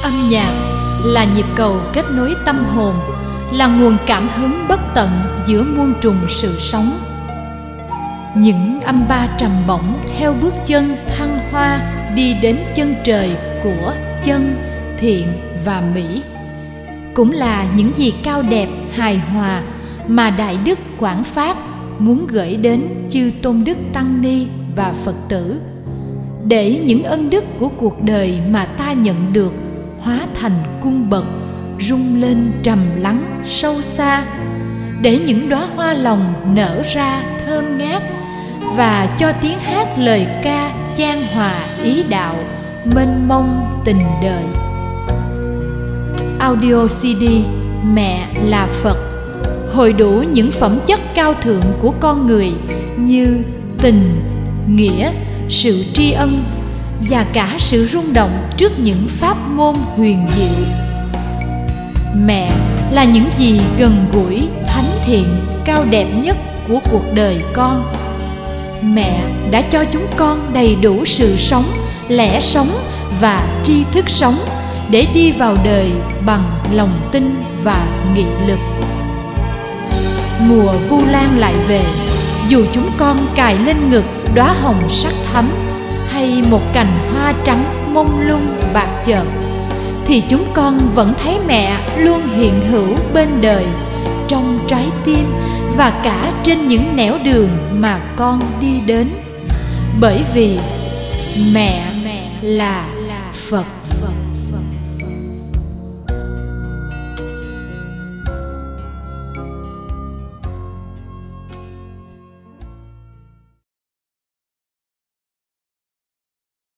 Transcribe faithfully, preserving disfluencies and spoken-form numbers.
Âm nhạc là nhịp cầu kết nối tâm hồn, là nguồn cảm hứng bất tận giữa muôn trùng sự sống. Những âm ba trầm bổng theo bước chân thăng hoa đi đến chân trời của chân, thiện và mỹ, cũng là những gì cao đẹp hài hòa mà Đại Đức Quảng Phát muốn gửi đến chư tôn đức tăng ni và Phật tử, để những ân đức của cuộc đời mà ta nhận được hóa thành cung bậc rung lên trầm lắng sâu xa, để những đóa hoa lòng nở ra thơm ngát, và cho tiếng hát lời ca chan hòa ý đạo mênh mông tình đời. Audio xê đê Mẹ là Phật hội đủ những phẩm chất cao thượng của con người như tình, nghĩa, sự tri ân và cả sự rung động trước những pháp môn huyền diệu. Mẹ là những gì gần gũi, thánh thiện, cao đẹp nhất của cuộc đời con. Mẹ đã cho chúng con đầy đủ sự sống, lẽ sống và tri thức sống để đi vào đời bằng lòng tin và nghị lực. Mùa Vu Lan lại về, dù chúng con cài lên ngực đóa hồng sắc thắm hay một cành hoa trắng mông lung bạc chợt, thì chúng con vẫn thấy mẹ luôn hiện hữu bên đời, trong trái tim và cả trên những nẻo đường mà con đi đến. Bởi vì mẹ là Phật.